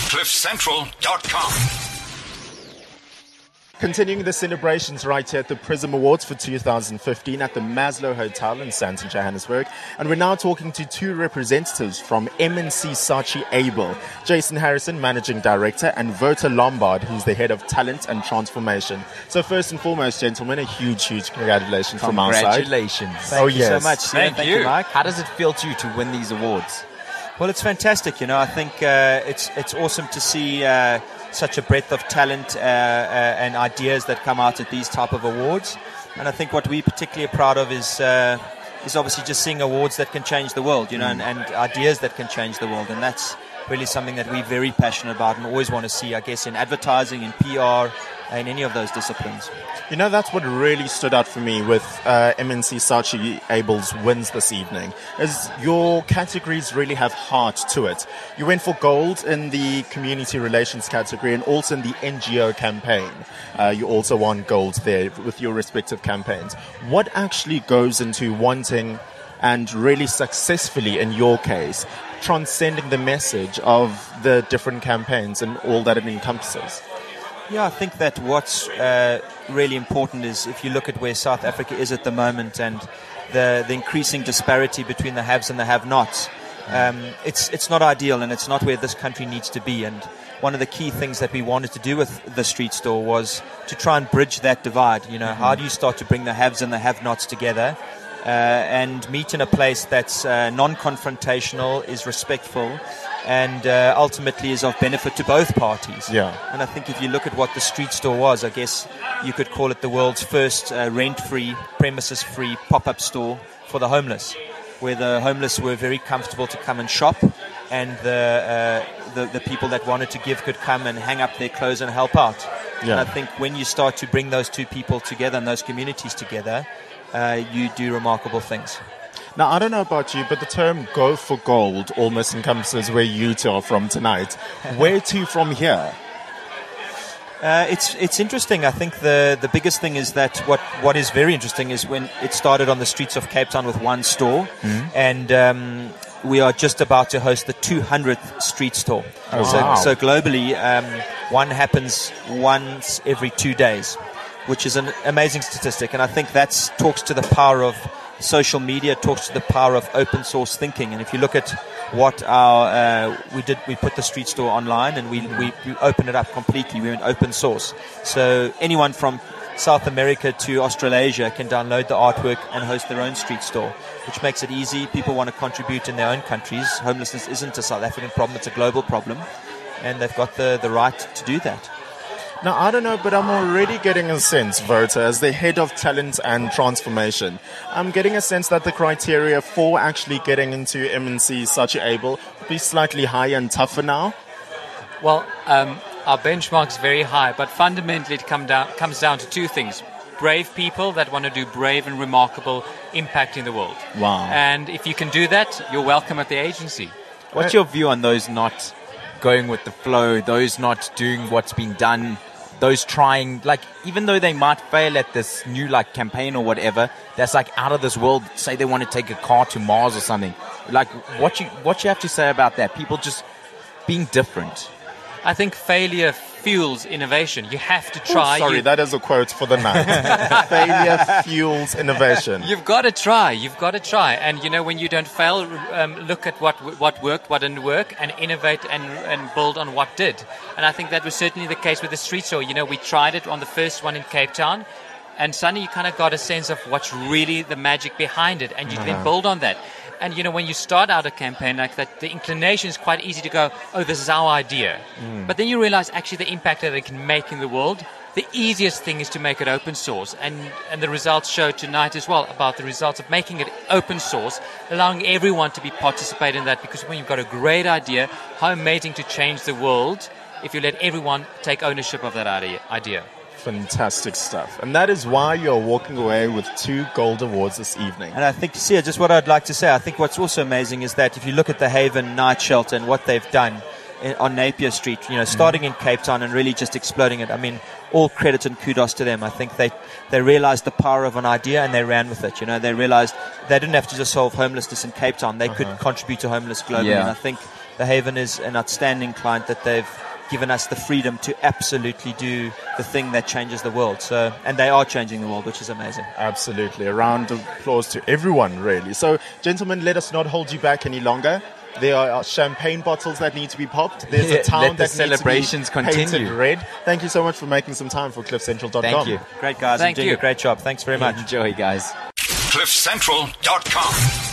CliffCentral.com. Continuing the celebrations right here at the Prism Awards for 2015 at the Maslow Hotel in Sandton, Johannesburg. And we're now talking to two representatives from MNC Saatchi Abel, Jason Harrison, Managing Director, and Wouter Lombard, who's the Head of Talent and Transformation. So first and foremost, gentlemen, a huge congratulations from our side. Congratulations. Thank you so much. Thank you, Mike. How does it feel to you to win these awards? Well, it's fantastic. I think it's awesome to see such a breadth of talent and ideas that come out at these type of awards. And I think what we particularly are proud of is obviously just seeing awards that can change the world, and ideas that can change the world. And that's really something that we're very passionate about and always want to see, I guess, in advertising, in PR, in any of those disciplines. That's what really stood out for me with MNC Saatchi Abel's wins this evening, is your categories really have heart to it. You went for gold in the community relations category and also in the NGO campaign. You also won gold there with your respective campaigns. What actually goes into wanting and really successfully, in your case, transcending the message of the different campaigns and all that it encompasses? Yeah, I think that what's really important is if you look at where South Africa is at the moment and the increasing disparity between the haves and the have-nots, it's not ideal and it's not where this country needs to be. And one of the key things that we wanted to do with the street store was to try and bridge that divide. How do you start to bring the haves and the have-nots together and meet in a place that's non-confrontational, is respectful, and ultimately is of benefit to both parties. Yeah. And I think if you look at what the street store was, I guess you could call it the world's first rent-free, premises-free pop-up store for the homeless, where the homeless were very comfortable to come and shop, and the people that wanted to give could come and hang up their clothes and help out. Yeah. And I think when you start to bring those two people together and those communities together, you do remarkable things. Now, I don't know about you, but the term go for gold almost encompasses where you two are from tonight. Where to from here? It's interesting. I think the biggest thing is that what is very interesting is when it started on the streets of Cape Town with one store, and we are just about to host the 200th street store. So globally, one happens once every 2 days, which is an amazing statistic. And I think that talks to the power of social media, talks to the power of open source thinking. And if you look at what we put the street store online and we opened it up completely. We went open source. So anyone from South America to Australasia can download the artwork and host their own street store, which makes it easy. People want to contribute in their own countries. Homelessness isn't a South African problem, it's a global problem. And they've got the right to do that. Now, I don't know, but I'm already getting a sense, Wouter, as the Head of Talent and Transformation, I'm getting a sense that the criteria for actually getting into MNC Saatchi Abel will be slightly higher and tougher now. Well, our benchmark's very high, but fundamentally it comes down to two things. Brave people that want to do brave and remarkable impact in the world. Wow. And if you can do that, you're welcome at the agency. What's your view on those not going with the flow, those not doing what's been done, those trying, even though they might fail at this new campaign or whatever, that's out of this world, say they want to take a car to Mars or something. What you have to say about that? People just being different. I think failure fuels innovation. You have to try. That is a quote for the night. Failure fuels innovation. You've got to try. And when you don't fail, look at what worked, what didn't work, and innovate and build on what did. And I think that was certainly the case with the street store. We tried it on the first one in Cape Town, and suddenly you kind of got a sense of what's really the magic behind it, and you then build on that. And, when you start out a campaign like that, the inclination is quite easy to go, oh, this is our idea. But then you realize actually the impact that it can make in the world. The easiest thing is to make it open source. And the results show tonight as well about the results of making it open source, allowing everyone to participate in that. Because when you've got a great idea, how amazing to change the world if you let everyone take ownership of that idea. Fantastic stuff. And that is why you're walking away with 2 gold awards this evening. And I think, just what I'd like to say, I think what's also amazing is that if you look at the Haven Night Shelter and what they've done on Napier Street, starting in Cape Town and really just exploding it. I mean, all credit and kudos to them. I think they realized the power of an idea and they ran with it. They realized they didn't have to just solve homelessness in Cape Town. They could contribute to homeless globally. Yeah. And I think The Haven is an outstanding client that they've given us the freedom to absolutely do the thing that changes the world. So, and they are changing the world, which is amazing. Absolutely. A round of applause to everyone, really. So, gentlemen, let us not hold you back any longer. There are champagne bottles that need to be popped. There's a town let the that celebrations needs to be painted continue. red. Thank you so much for making some time for CliffCentral.com. Thank you. Great, guys. Thank You're doing you. a great job. Thanks very much. Enjoy, guys. CliffCentral.com.